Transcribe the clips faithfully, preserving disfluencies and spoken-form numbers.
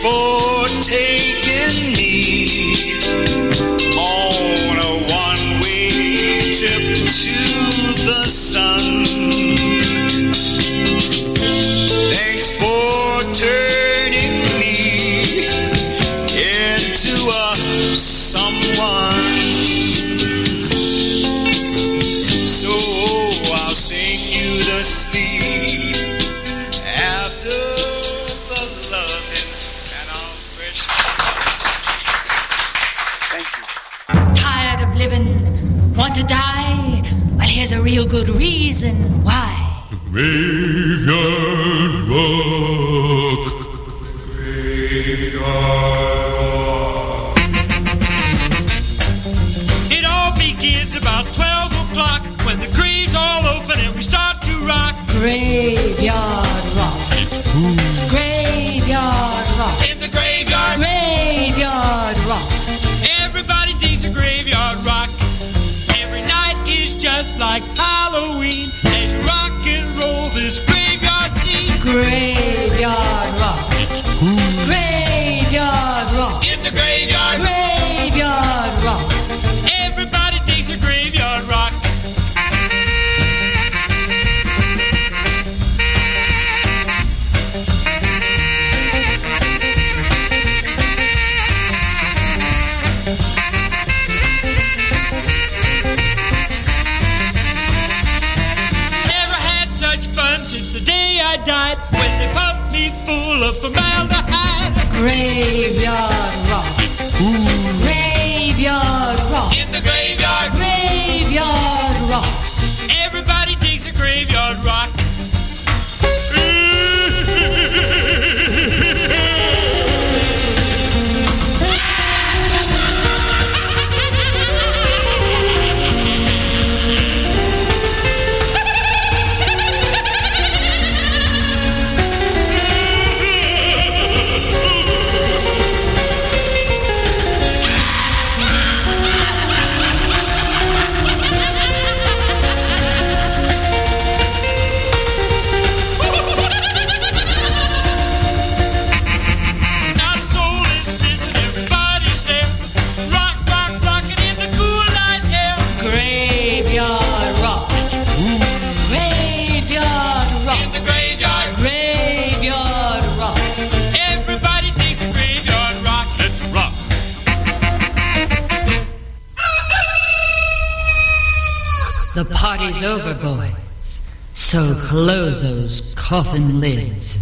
for taking me on a one-way trip to the sun. Thanks for turning me into a someone. So I'll sing you to sleep after the loving, and I'll wish. Thank you. Tired of living, want to die? Well, here's a real good reason why. Graveyard Rock. Graveyard Rock. It all begins about twelve o'clock when the graves all open and we start to rock. Graveyard Rock. It's cool. Graveyard Rock. In the graveyard. Graveyard Rock. Everybody digs a graveyard rock. Every night is just like Halloween. There's rock and roll this graveyard scene. Graveyard Rock. It's cool. Graveyard Rock. In the graveyard. Graveyard Rock. Everybody digs a graveyard rock. Never had such fun since the day I died when they pumped me full of formaldehyde. Graveyard Rock. Graveyard Rock. In the graveyard. Graveyard Rock. Everybody digs a graveyard rock. Not a soul is missing, everybody's there. Rock, rock, rockin' in the cool night air. Graveyard Rock. Graveyard In Rock. the graveyard. Graveyard Rock. Everybody digs a graveyard rock. Let's rock. The party's over, boys. So close those coffin lids.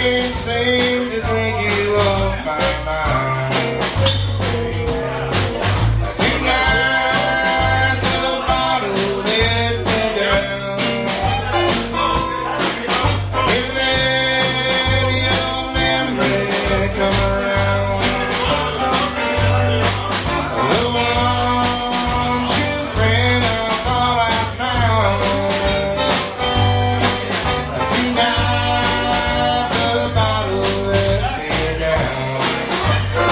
can't seem to take you off my mind. Tonight the bottle let me down. It let your memory come around. The one true friend I thought I found. Tonight the bottle let me down.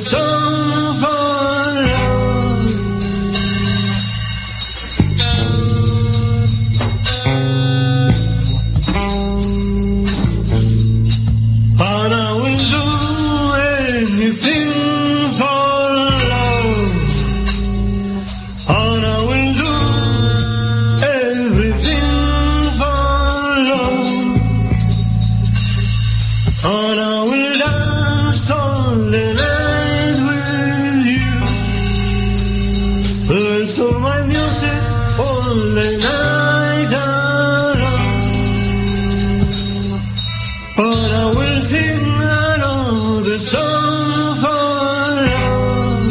song for love. And I will do anything for love. And I will do everything for love. And I will dance all the night with you. Listen my music all the night alone. But I will sing another song for love.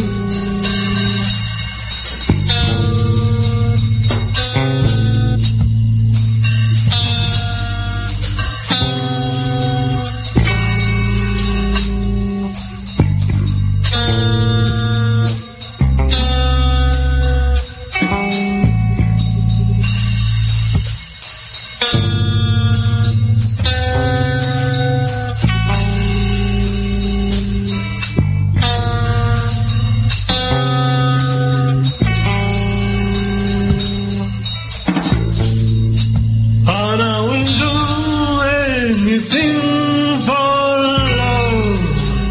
And I will do anything for love.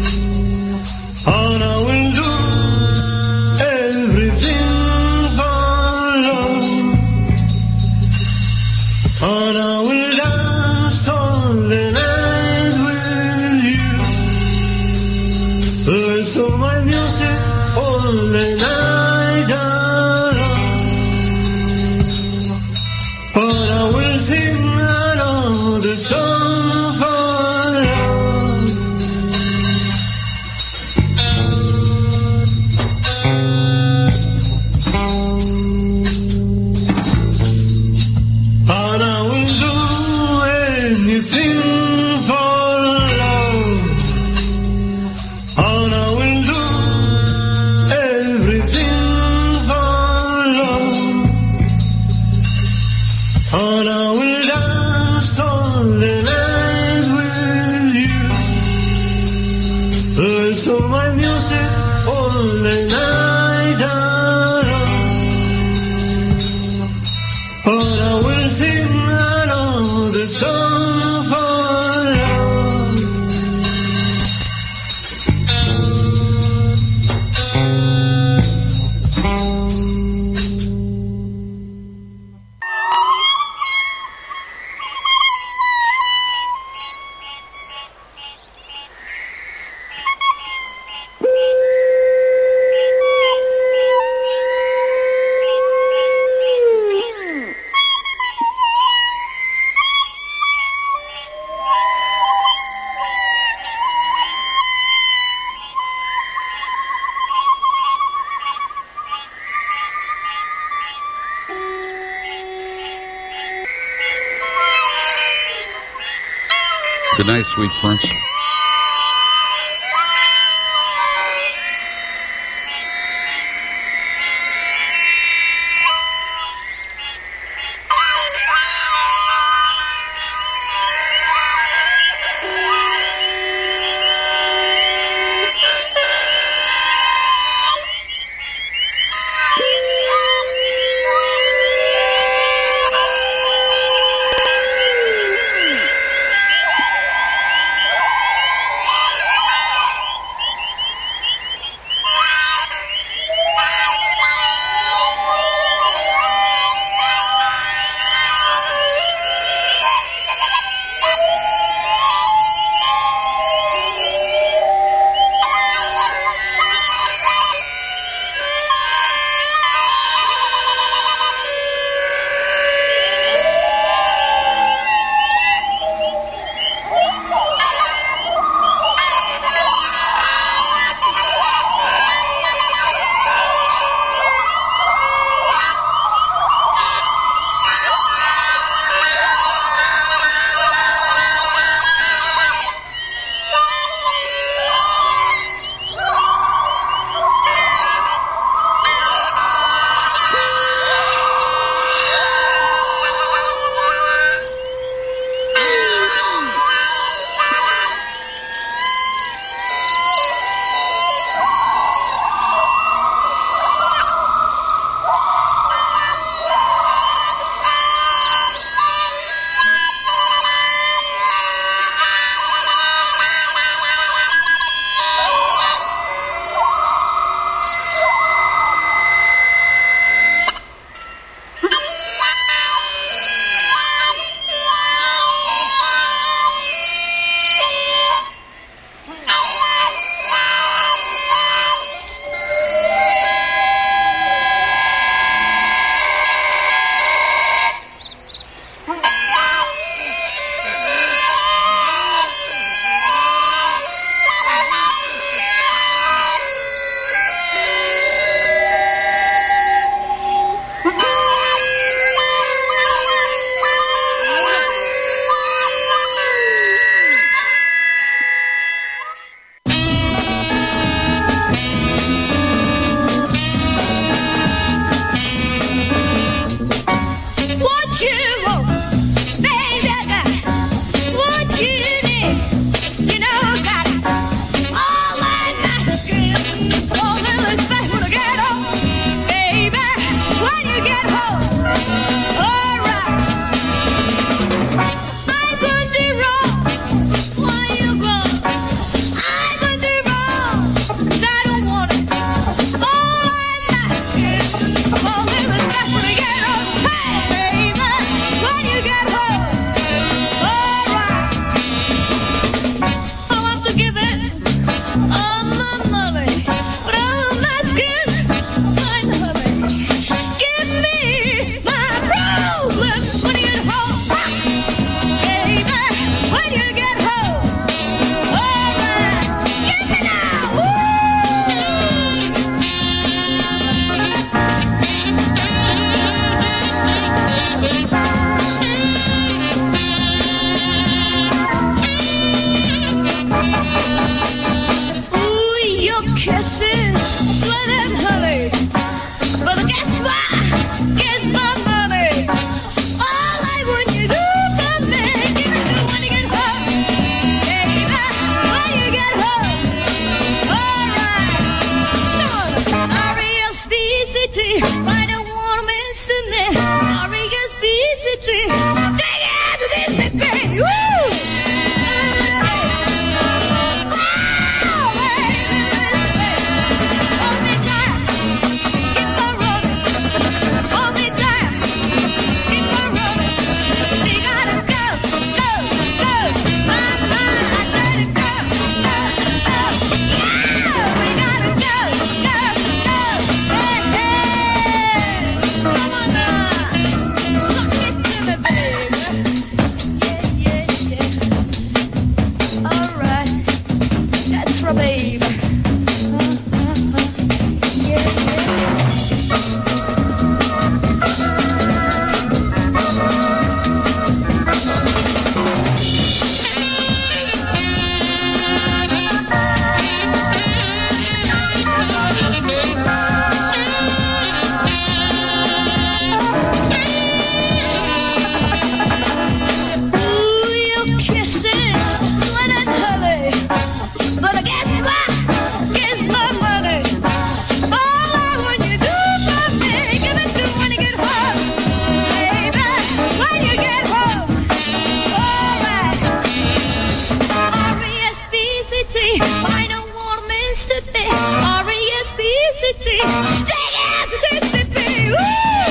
And I will do everything for love. And I will dance all the night with you. Listen my music all the night alone. But I will sing another song for love. And I will do anything for love. And I will do everything for love. And I will dance all the night with you. Listen my music all the night alone. But I will sing another song for love. Good night, sweet prince. City. Take it to Mississippi. Woo!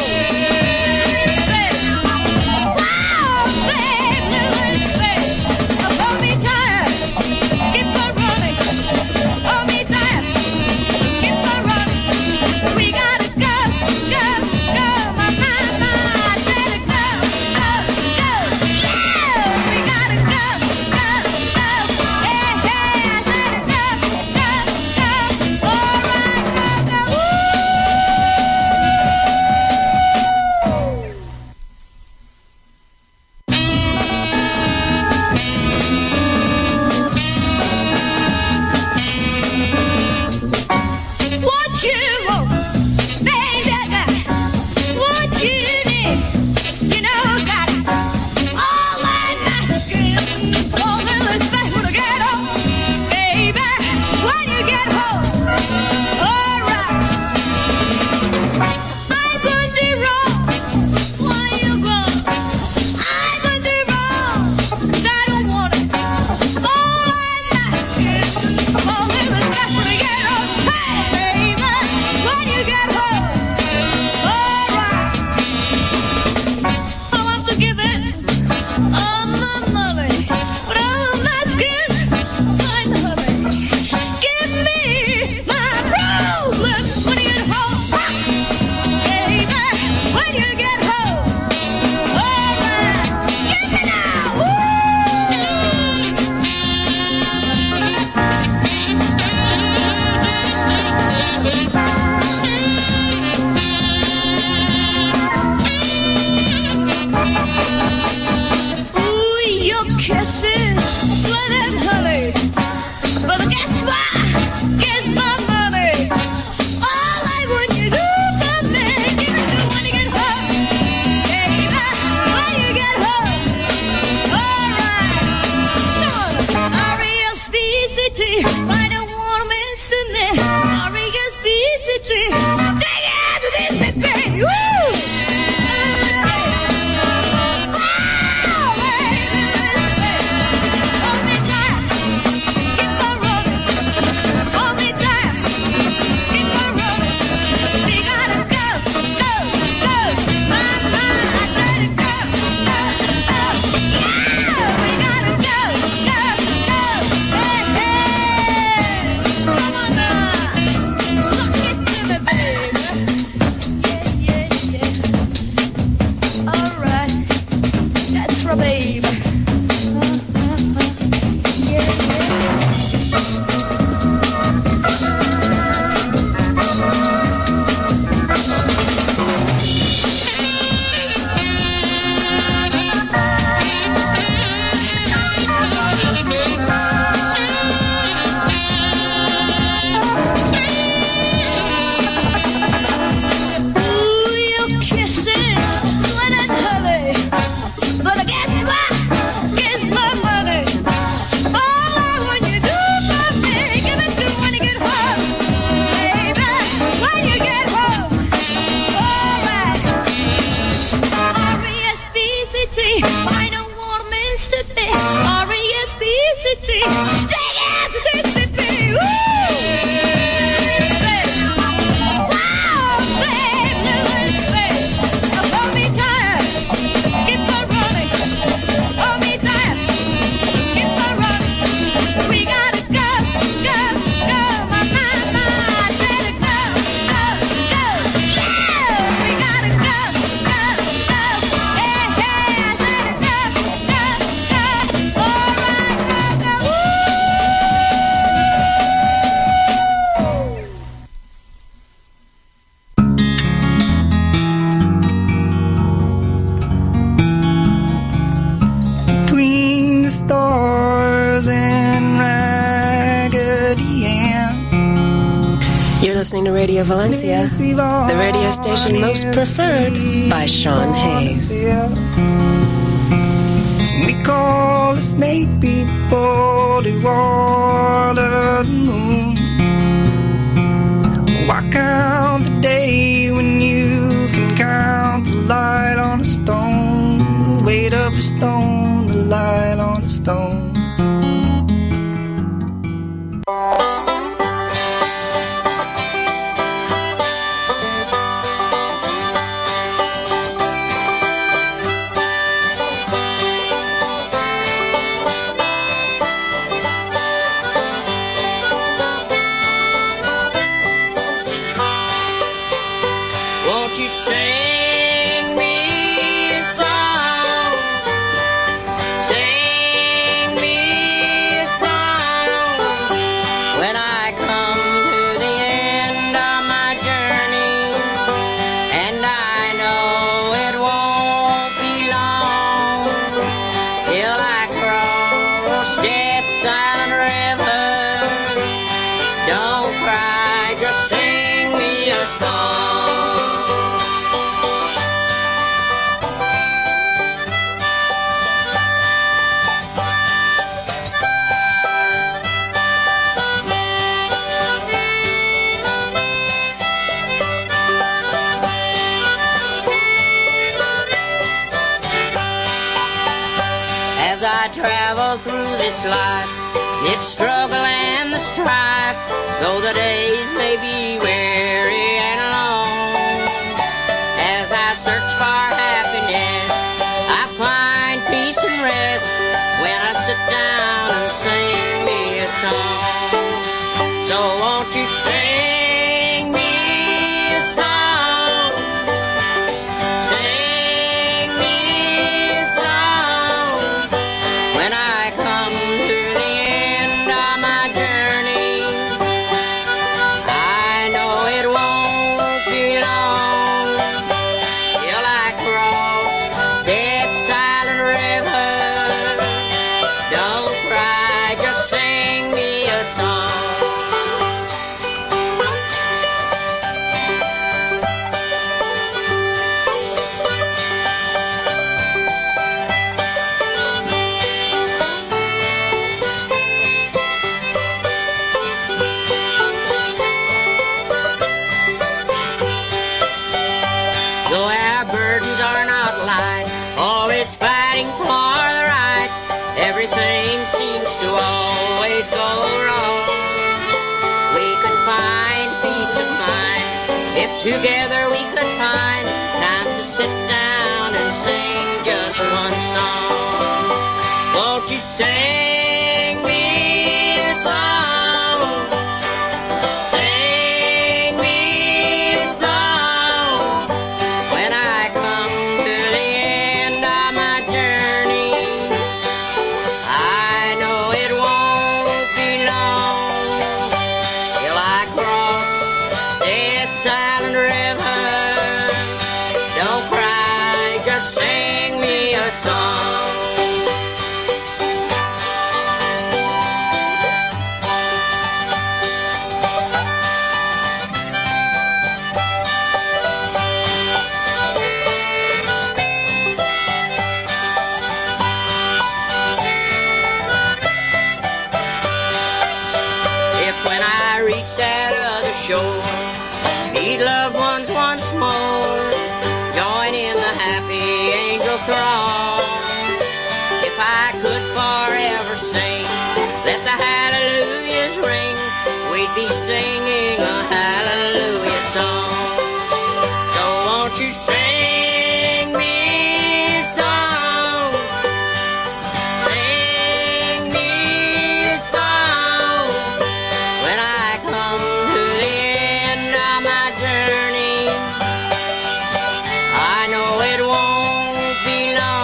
Listening to Radio Valencia, the radio station most preferred by Sean Hayes. We call the snake people to water the moon. Why count the day when you can count the light on a stone, the weight of a stone, the light on a stone. silent river, don't cry, just sing me a song. As I travel through this life, it's struggle and the strife, though the days may be weary and long. As I search for happiness, I find peace and rest when I sit down and sing me a song. So won't you sing me a song? Sing me a song. When I come to the end of my journey, I know it won't be long till I cross that silent river. Don't cry, just sing me a song. Though our burdens are not light, always fighting for the right, everything seems to always go wrong. We could find peace of mind if together we could find time to sit down and sing just one song. Won't you sing me a song? Sing me a song. When I come to the end of my journey, I know it won't be long till I cross that silent river. Don't cry, just sing me a song. If when I reach that other shore, meet loved ones once more, join in the happy angel throng. If I could forever sing, let the hallelujahs ring, we'd be singing a hallelujah song. So won't you sing me a song? Sing me a song. When I come to the end of my journey, I know it won't be long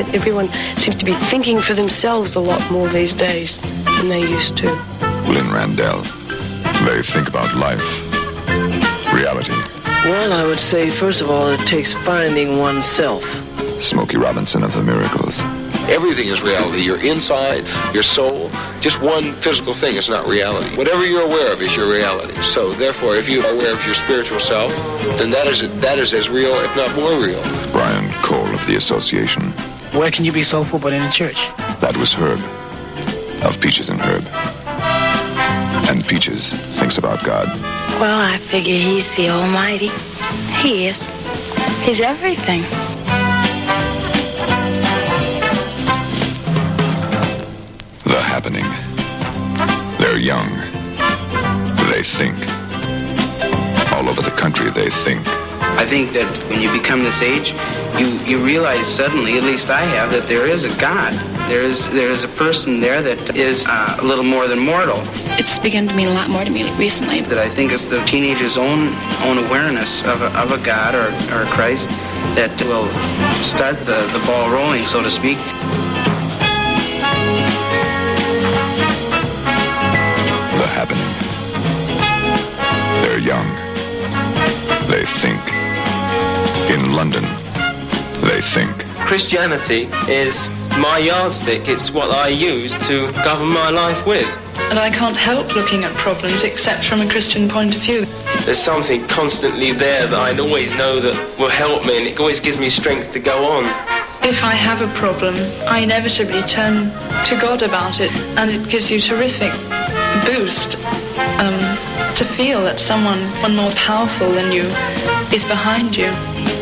Everyone seems to be thinking for themselves a lot more these days than they used to. Lynn Randell. They think about life, reality. Well, I would say, first of all, it takes finding oneself. Smokey Robinson of the Miracles. Everything is reality. Your inside, your soul, just one physical thing is not reality. Whatever you're aware of is your reality. So, therefore, if you are aware of your spiritual self, then that is that is as real, if not more real. Brian Cole of the Association. Where can you be soulful but in a church? That was Herb, of Peaches and Herb. And Peaches thinks about God. Well, I figure he's the Almighty. He is. He's everything. The Happening. They're young. They think. All over the country, they think. I think that when you become this age, you, you realize suddenly, at least I have, that there is a God. There is there is a person there that is uh, a little more than mortal. It's begun to mean a lot more to me recently. That I think is the teenager's own own awareness of a, of a God or, or Christ that will start the, the ball rolling, so to speak. The Happening. They're young. They think. In London, they think. Christianity is my yardstick. It's what I use to govern my life with. And I can't help looking at problems except from a Christian point of view. There's something constantly there that I always know that will help me, and it always gives me strength to go on. If I have a problem, I inevitably turn to God about it, and it gives you a terrific boost um, to feel that someone, one more powerful than you, is behind you.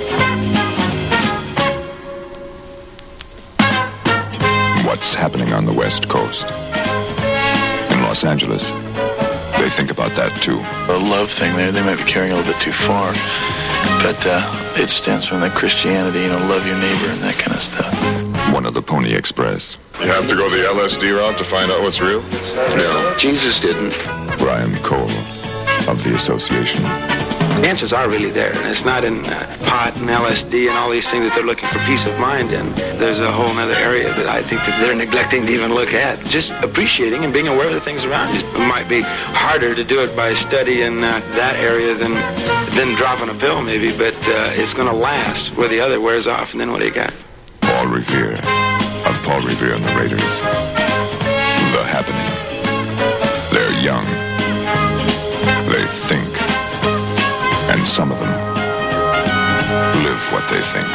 What's happening on the West Coast? In Los Angeles, they think about that too. The love thing there, they might be carrying a little bit too far. But uh, it stems from the Christianity, you know, love your neighbor and that kind of stuff. One of the Pony Express. You have to go the L S D route to find out what's real? No, Jesus didn't. Brian Cole of the Association. The answers are really there, and it's not in uh, pot and L S D and all these things that they're looking for peace of mind in. There's a whole other area that I think that they're neglecting to even look at. Just appreciating and being aware of the things around you. It might be harder to do it by studying uh, that area than than dropping a pill maybe, but uh, it's going to last where the other wears off, and then what do you got? Paul Revere of Paul Revere and the Raiders. The Happening. They're young. They think. And some of them live what they think.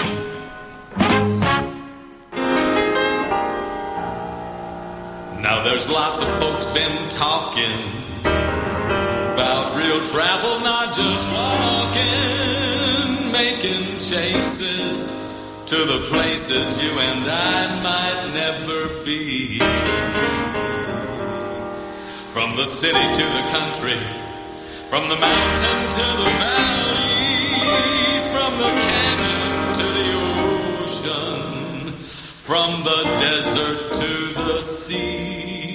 Now there's lots of folks been talking about real travel, not just walking, making chases to the places you and I might never be. From the city to the country, from the mountain to the valley, from the canyon to the ocean, from the desert to the sea.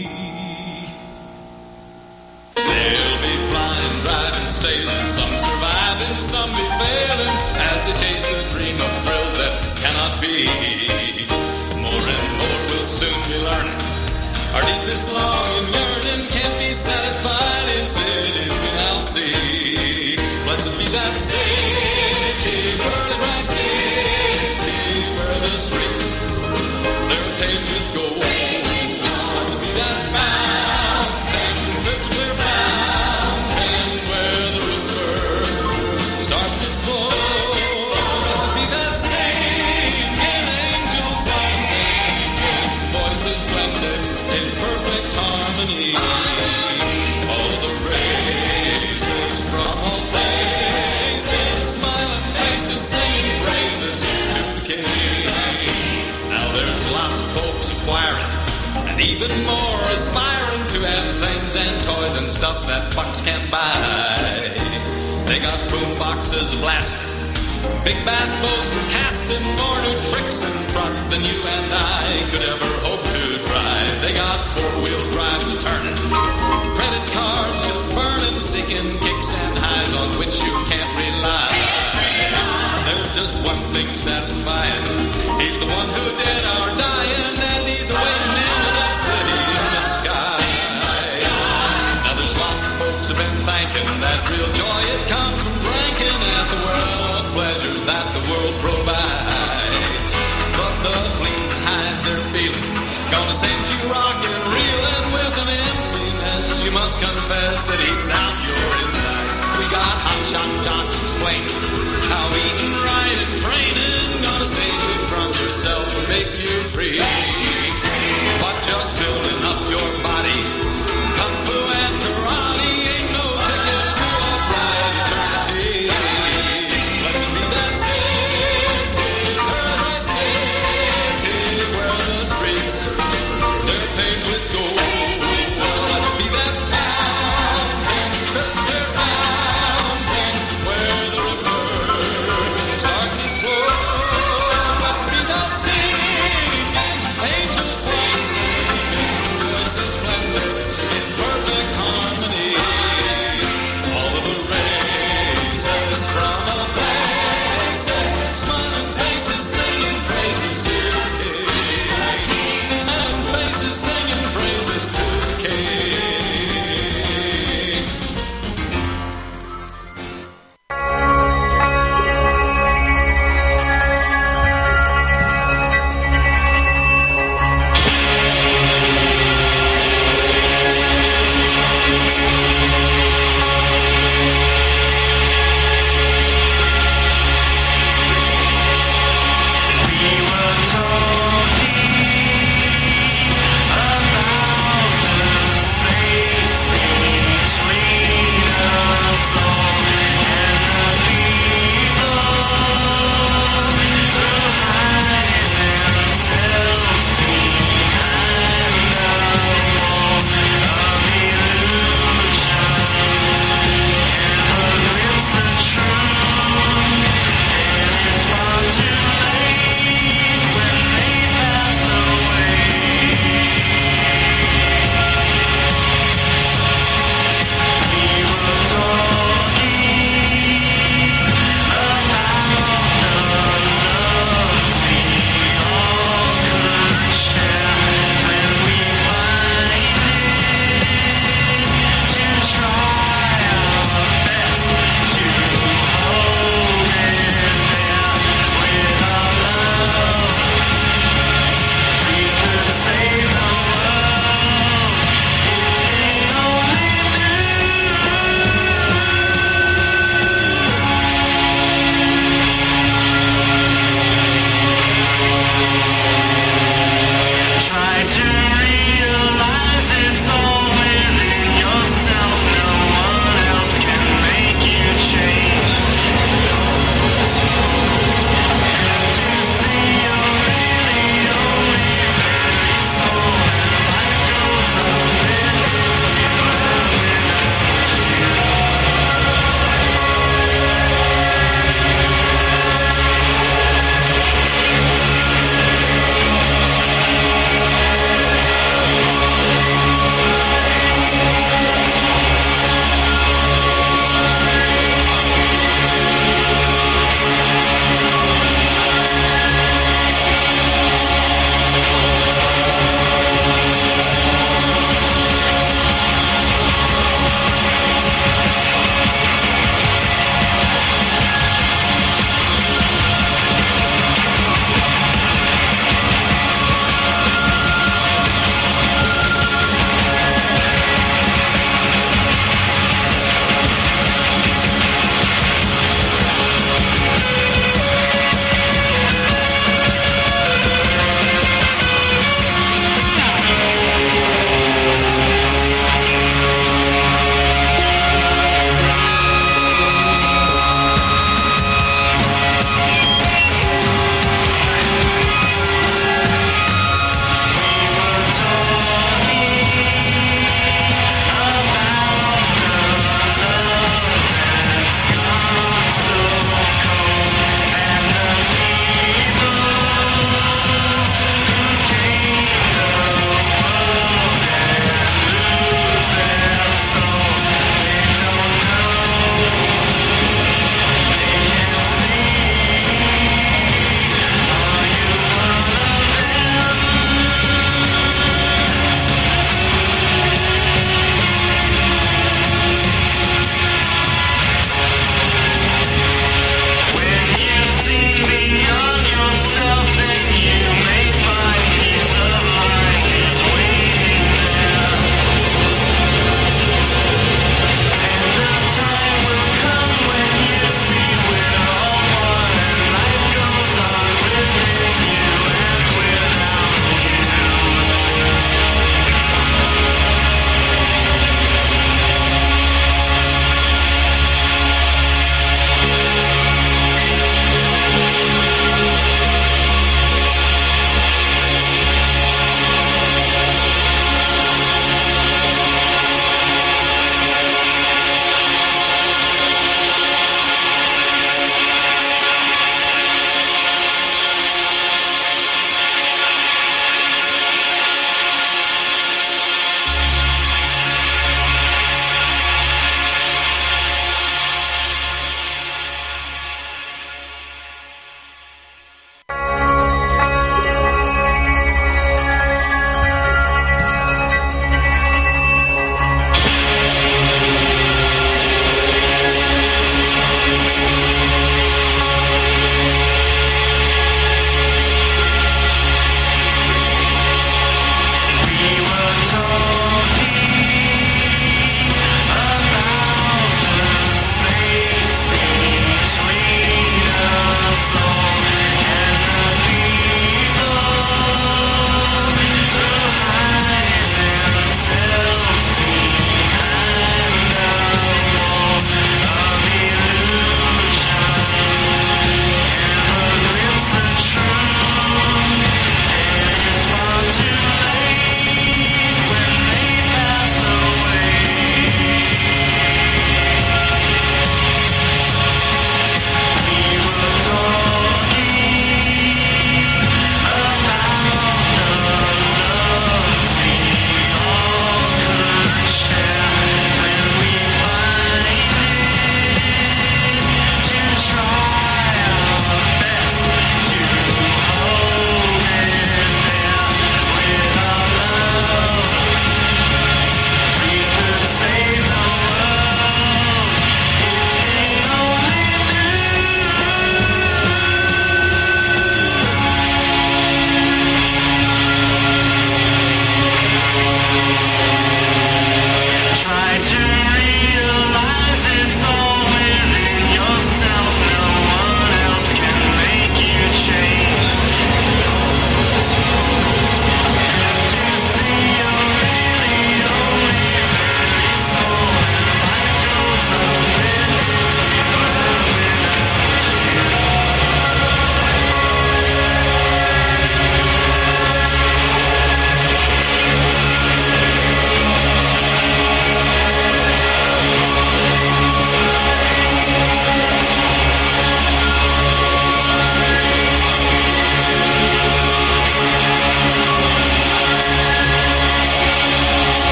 They'll be flying, driving, sailing, some surviving, some be failing, as they chase the dream of thrills that cannot be. More and more will soon be learning. Our deepest longing, yearning can't be satisfied in cities we now see. Blessed be that city, pearly bright city, where the streets, they're paved with gold. Blessed be that mountain, crystal clear mountain, where the river starts its flow. Blessed be that singing, angels are singing, voices blended in perfect harmony. All the races from all places, smiling faces, singing praises to the King. Now there's lots of folks acquiring, and even more aspiring to have things and toys and stuff that bucks can't buy. They got boom boxes blasting, big bass boats for casting, more new tricks and truck than you and I could ever hope to try. They got four-wheel drives a turning, credit cards just burning, seeking kicks and highs on which you can't rely. There's just one thing satisfying. He's the one who did our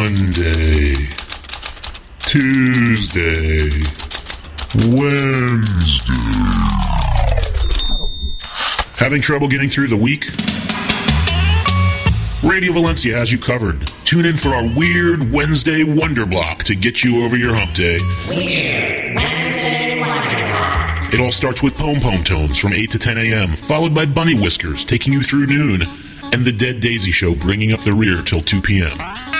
Monday, Tuesday, Wednesday. Having trouble getting through the week? Radio Valencia has you covered. Tune in for our Weird Wednesday Wonder Block to get you over your hump day. Weird Wednesday Wonder Block. It all starts with Pom Pom Tones from eight to ten a.m., followed by Bunny Whiskers taking you through noon, and the Dead Daisy Show bringing up the rear till two p.m.